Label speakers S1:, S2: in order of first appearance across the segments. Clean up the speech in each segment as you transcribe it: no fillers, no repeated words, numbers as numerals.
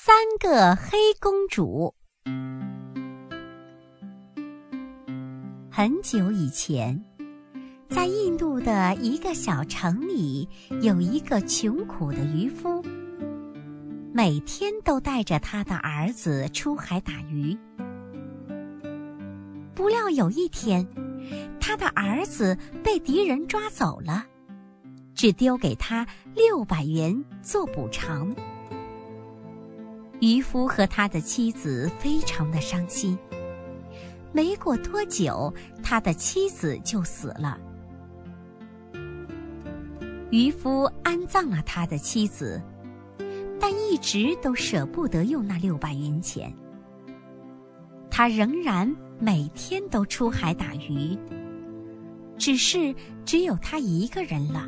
S1: 3个黑公主。很久以前，在印度的一个小城里，有一个穷苦的渔夫，每天都带着他的儿子出海打鱼。不料有一天，他的儿子被敌人抓走了，只丢给他600元做补偿。渔夫和他的妻子非常的伤心。没过多久，他的妻子就死了。渔夫安葬了他的妻子，但一直都舍不得用那600元钱。他仍然每天都出海打鱼，只有他一个人了。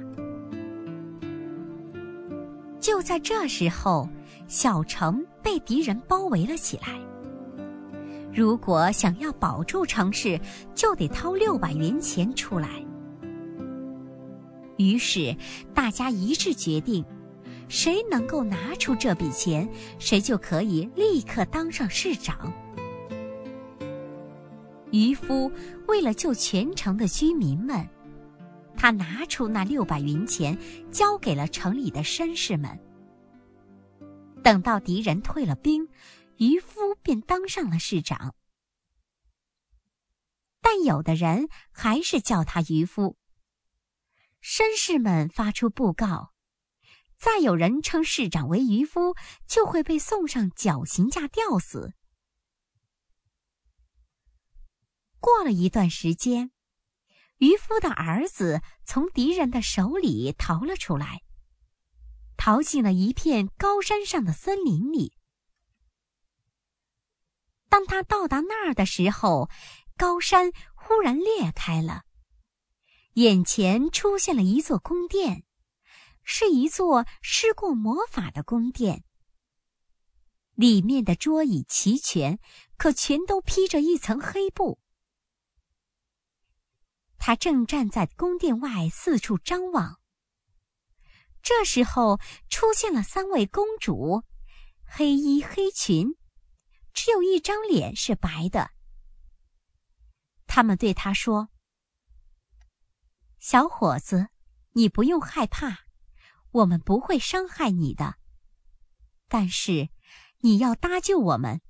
S1: 就在这时候，小城被敌人包围了起来。如果想要保住城市，就得掏600元钱出来。于是大家一致决定，谁能够拿出这笔钱，谁就可以立刻当上市长。渔夫为了救全城的居民们，他拿出那600元钱，交给了城里的绅士们。等到敌人退了兵，渔夫便当上了市长。但有的人还是叫他渔夫。绅士们发出布告，再有人称市长为渔夫，就会被送上绞刑架吊死。过了一段时间，渔夫的儿子从敌人的手里逃了出来，逃进了一片高山上的森林里。当他到达那儿的时候，高山忽然裂开了，眼前出现了一座宫殿，是一座施过魔法的宫殿。里面的桌椅齐全，可全都披着一层黑布。他正站在宫殿外四处张望。这时候出现了3位公主，黑衣黑裙，只有一张脸是白的。他们对他说：“小伙子，你不用害怕，我们不会伤害你的。但是你要搭救我们。”“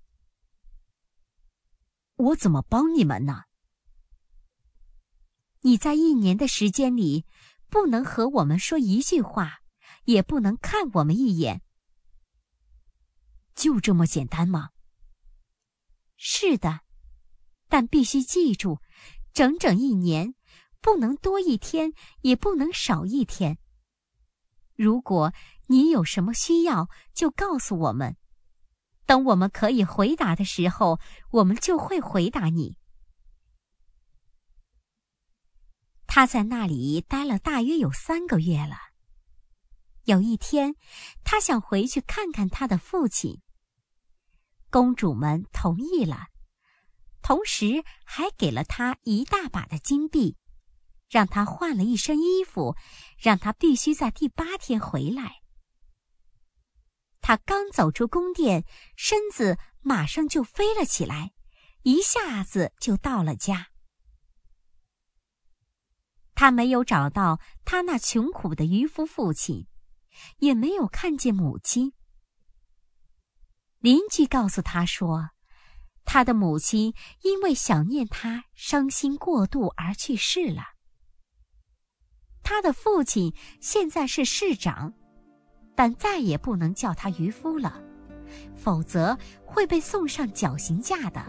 S2: 我怎么帮你们呢？”“
S1: 你在1年的时间里，不能和我们说一句话，也不能看我们一眼。”“
S2: 就这么简单吗？”“
S1: 是的，但必须记住，整整1年，不能多1天，也不能少1天。如果你有什么需要，就告诉我们。等我们可以回答的时候，我们就会回答你。”他在那里待了大约有3个月了。有一天，他想回去看看他的父亲。公主们同意了，同时还给了他一大把的金币，让他换了一身衣服，让他必须在第8天回来。他刚走出宫殿，身子马上就飞了起来，一下子就到了家。他没有找到他那穷苦的渔夫父亲，也没有看见母亲。邻居告诉他说，他的母亲因为想念他，伤心过度而去世了。他的父亲现在是市长，但再也不能叫他渔夫了，否则会被送上绞刑架的。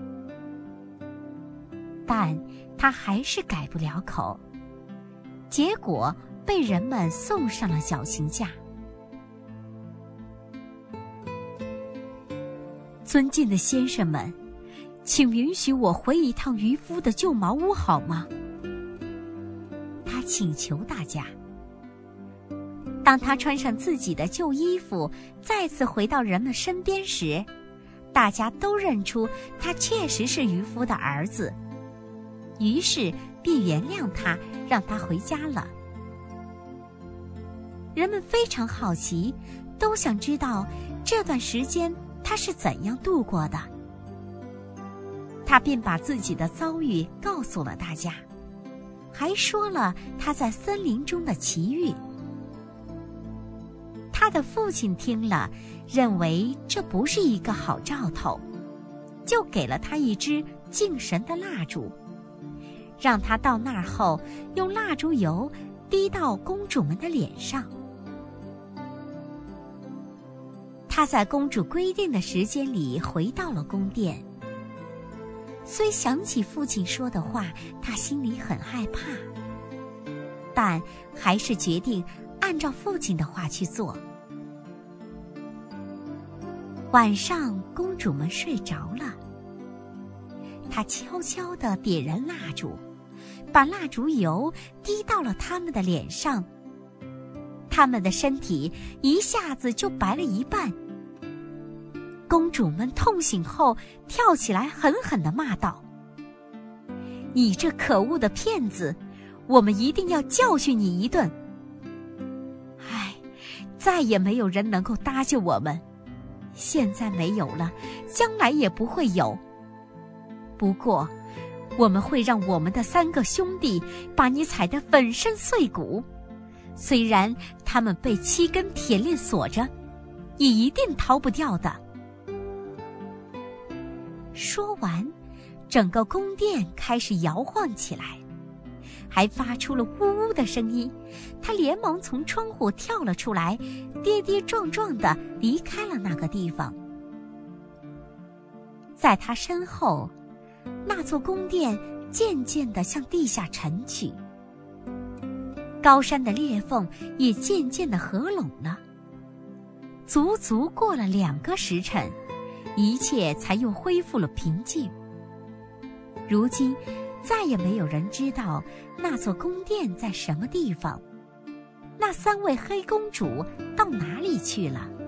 S1: 但他还是改不了口，结果被人们送上了绞刑架。“尊敬的先生们，请允许我回一趟渔夫的旧茅屋好吗？”他请求大家。当他穿上自己的旧衣服，再次回到人们身边时，大家都认出他确实是渔夫的儿子，于是便原谅他，让他回家了。人们非常好奇，都想知道这段时间他是怎样度过的。他便把自己的遭遇告诉了大家，还说了他在森林中的奇遇。他的父亲听了，认为这不是一个好兆头，就给了他一支敬神的蜡烛，让他到那儿后用蜡烛油滴到公主们的脸上。他在公主规定的时间里回到了宫殿。虽想起父亲说的话，他心里很害怕，但还是决定按照父亲的话去做。晚上，公主们睡着了，他悄悄地点燃蜡烛，把蜡烛油滴到了他们的脸上，他们的身体一下子就白了一半。公主们痛醒后跳起来狠狠地骂道：你这可恶的骗子，我们一定要教训你一顿。唉，再也没有人能够搭救我们，现在没有了，将来也不会有。不过我们会让我们的3个兄弟把你踩得粉身碎骨，虽然他们被7根铁链锁着，也一定逃不掉的。说完，整个宫殿开始摇晃起来，还发出了呜呜的声音。他连忙从窗户跳了出来，跌跌撞撞地离开了那个地方。在他身后，那座宫殿渐渐地向地下沉去，高山的裂缝也渐渐地合拢了。足足过了2个时辰，一切才又恢复了平静。如今再也没有人知道那座宫殿在什么地方，那3位黑公主到哪里去了。